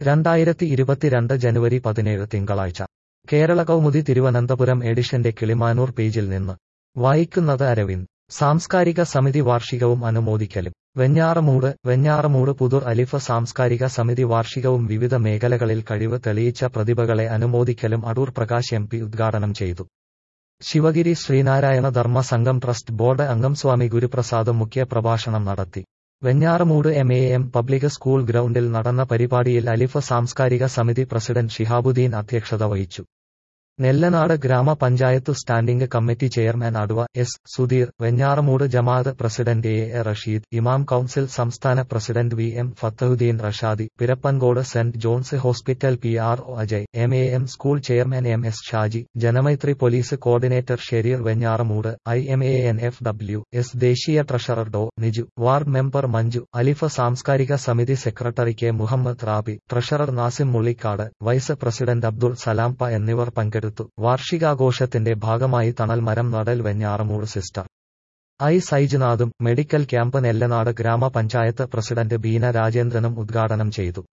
2022 ജനുവരി 17 തിങ്കളാഴ്ച കേരള കൗമുദി തിരുവനന്തപുരം എഡിഷന്റെ കിളിമാനൂർ പേജിൽ നിന്ന് വായിക്കുന്നത് അരവിന്ദ്. സാംസ്കാരിക സമിതി വാർഷികവും അനുമോദിക്കലും. വെഞ്ഞാറമൂട് പുതുർ അലിഫ് സാംസ്കാരിക സമിതി വാർഷികവും വിവിധ മേഖലകളിൽ കഴിവ് തെളിയിച്ച പ്രതിഭകളെ അനുമോദിക്കലും അടൂർ പ്രകാശ് MP ഉദ്ഘാടനം ചെയ്തു. ശിവഗിരി ശ്രീനാരായണ ധർമ്മ സംഘം ട്രസ്റ്റ് ബോർഡ് അംഗം സ്വാമി ഗുരുപ്രസാദ് മുഖ്യ പ്രഭാഷണം നടത്തി. വെഞ്ഞാറമൂട് MAM പബ്ലിക് സ്കൂൾ ഗ്രൗണ്ടിൽ നടന്ന പരിപാടിയിൽ അലിഫ് സാംസ്കാരിക സമിതി പ്രസിഡന്റ് ഷിഹാബുദ്ദീൻ അധ്യക്ഷത വഹിച്ചു. നെല്ലനാട് ഗ്രാമപഞ്ചായത്ത് സ്റ്റാൻഡിംഗ് കമ്മിറ്റി ചെയർമാൻ അഡ്വ S. സുധീർ, വെഞ്ഞാറമൂട് ജമാഅത്ത് പ്രസിഡന്റ് A. റഷീദ്, ഇമാം കൗൺസിൽ സംസ്ഥാന president VM Fathahuddeen Rashadi, Pirappancode saint John's hospital PRO Ajay, MAM school chairman MS Shaji, Janamaithri police coordinator Shereer Venjaramoodu, IMANFWS ദേശീയ ട്രഷറർ ഡോ. നിജു, വാർഡ് മെമ്പർ മഞ്ജു, അലിഫ് സാംസ്കാരിക സമിതി secretary K. Muhammad Rabi, treasurer Nasim Mullikkad, vice president Abdul Salam പ എന്നിവർ പങ്കെടുത്തു. വാർഷികാഘോഷത്തിന്റെ ഭാഗമായി തണൽ മരം നടൽ വെഞ്ഞാറമൂട് സിസ്റ്റർ I. സൈജുനാഥും മെഡിക്കൽ ക്യാമ്പ് നെല്ലനാട് ഗ്രാമപഞ്ചായത്ത് പ്രസിഡന്റ് ബീന രാജേന്ദ്രനും ഉദ്ഘാടനം ചെയ്തു.